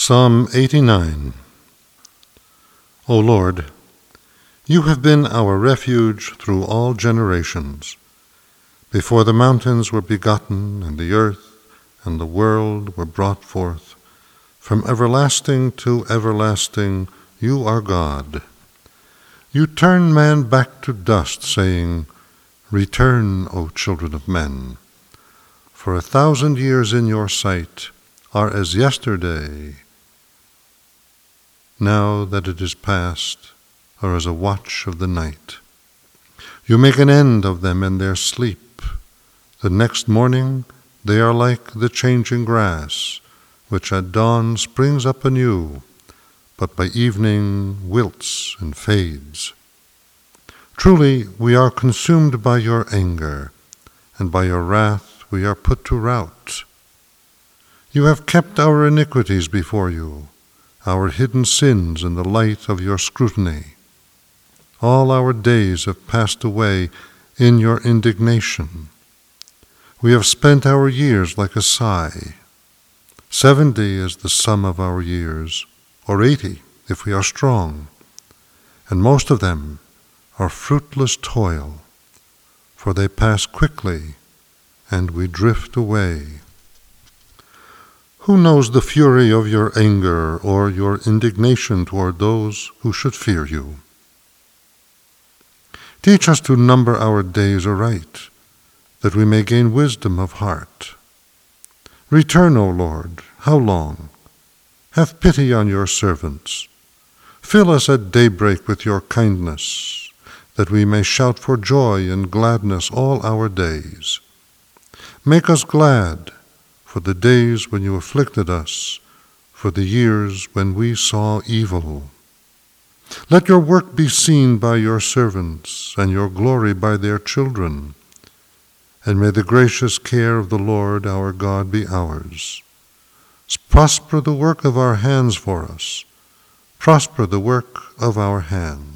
Psalm 89. O Lord, you have been our refuge through all generations. Before the mountains were begotten, and the earth and the world were brought forth, from everlasting to everlasting you are God. You turn man back to dust, saying, Return, O children of men. For 1,000 years in your sight are as yesterday, now that it is past, or as a watch of the night. You make an end of them in their sleep. The next morning they are like the changing grass, which at dawn springs up anew, but by evening wilts and fades. Truly we are consumed by your anger, and by your wrath we are put to rout. You have kept our iniquities before you, our hidden sins in the light of your scrutiny. All our days have passed away in your indignation. We have spent our years like a sigh. 70 is the sum of our years, or 80 if we are strong, and most of them are fruitless toil, for they pass quickly, and we drift away. Who knows the fury of your anger or your indignation toward those who should fear you? Teach us to number our days aright, that we may gain wisdom of heart. Return, O Lord, how long? Have pity on your servants. Fill us at daybreak with your kindness, that we may shout for joy and gladness all our days. Make us glad for the days when you afflicted us, for the years when we saw evil. Let your work be seen by your servants, and your glory by their children. And may the gracious care of the Lord our God be ours. Prosper the work of our hands for us. Prosper the work of our hands.